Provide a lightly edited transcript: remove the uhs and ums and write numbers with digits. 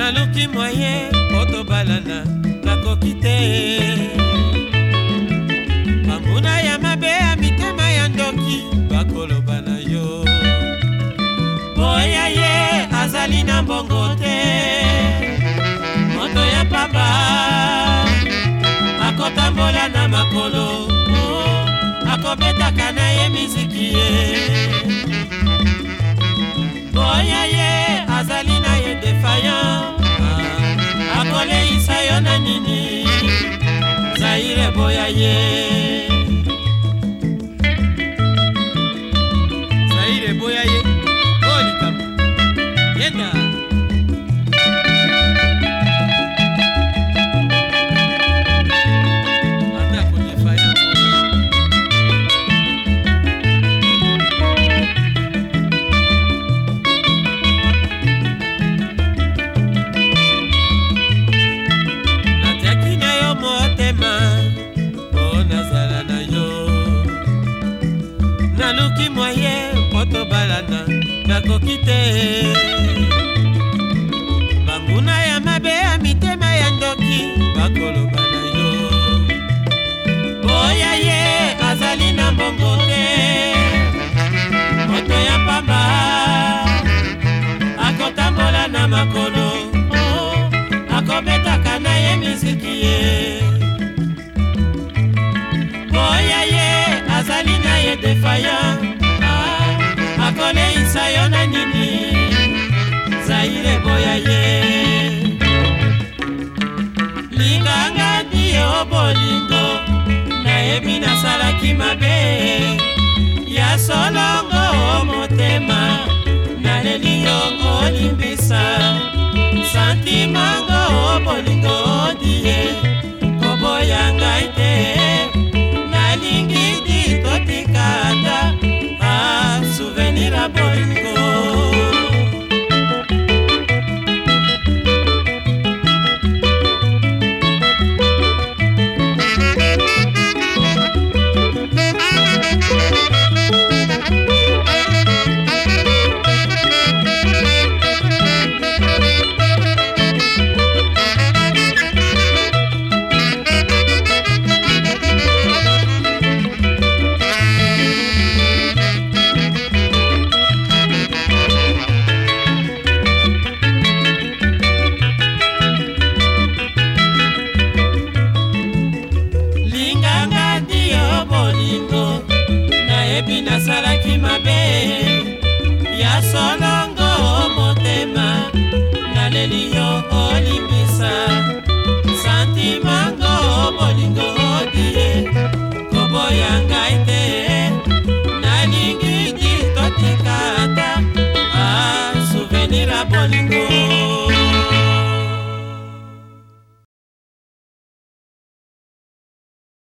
naluki moye otobalana nakoki te. Bambuna ya mabe ya mitema ya ndoki bakoloba na yo. Boya ye azali na mbongo te, moto ya pamba akotambola na makolo, akobetaka na ye miziki ye. Boya ye azali na ye defiant, akoleisa yo na nini Zaire boya ye. Zaire boya ye olikama yenda naluki moye otobalana nakoki te. Bambuna ya mabe ya mitema ya ndoki bakoloba na yo. Boya ye azali na mbongo te, moto ya pamba akotambola na makolo, akobetaka na ye miziki ye. Boya ye azali na ye defiant, akoleisa yo na nini Zaire boya ye. Linganga diyo bolingo nayebi nasalaki mabe ya solongo motema, naleli yo olimbisa santimango bolingo diye koboya ngai te. Nalingi di totikata souvenir a bolingo. Nayebi nasalaki mabe ya solongo motema, naleli yo olimbisa